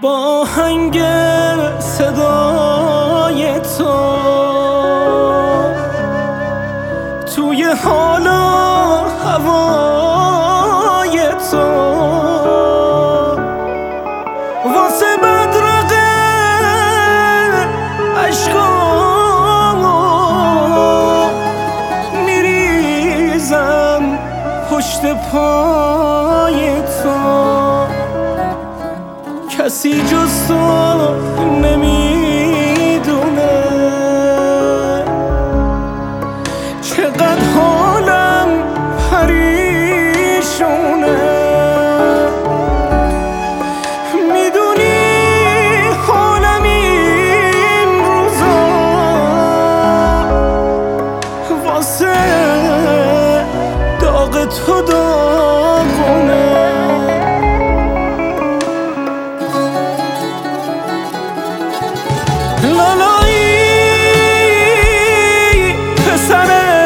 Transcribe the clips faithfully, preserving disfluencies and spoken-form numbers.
با آهنگ صدای تو توی حال و هوای تو واسه بدرق عشقامو میریزم پشت پای تو. کسی جز تو نمیدونه چقدر حالم پریشونه. میدونی حالم این روزا واسه داغ تو داغونه. لالایی پسر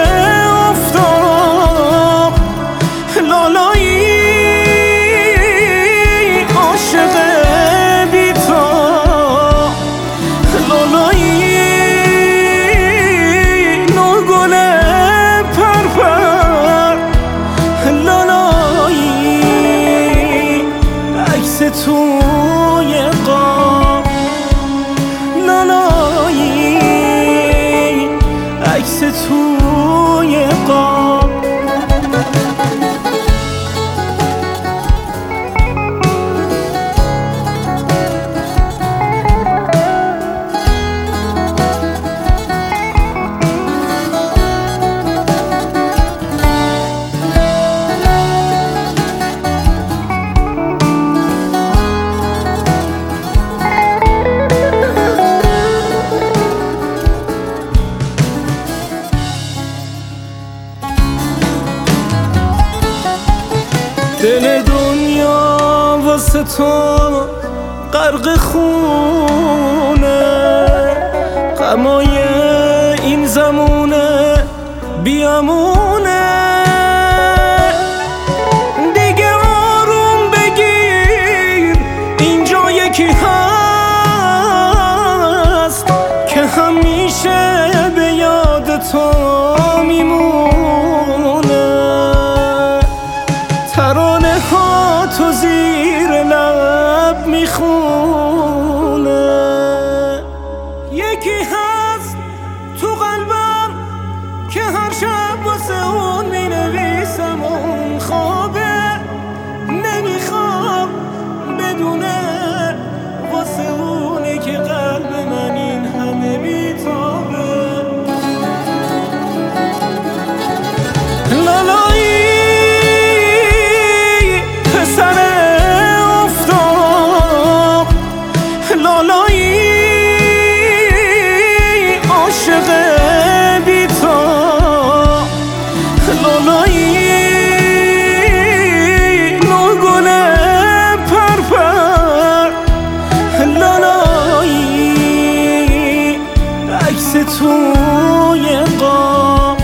افتاب، لالایی عاشق بی تو، لالایی نوگل پرپر، لالایی عکس توی قاب، لالایی عکس توی قاب. دل دنیا واسه تو غرق خونه، غمای این زمونه بیامونه. دیگه آروم بگیر، اینجا یکی هست که همیشه به یاد تو میمونه. ترانه ها تو زیر لب میخونه. یکی هست تو قلبم که هر شب واسه اون مینویسم و اون خوابه نمیخوام بدونه واسه اونه که قلب من این همه بیتابه. لالایی پسر افتاب، لالایی عاشق بی تو، لالایی نوگل پرپر، لالایی عکس توی قاب،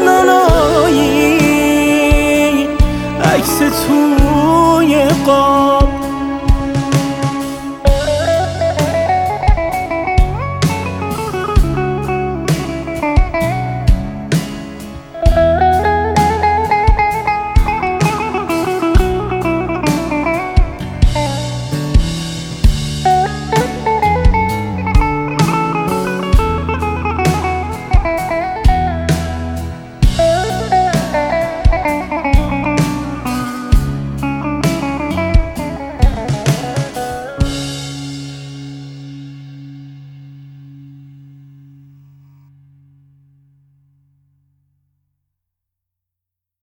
لالایی عکس توی قاب.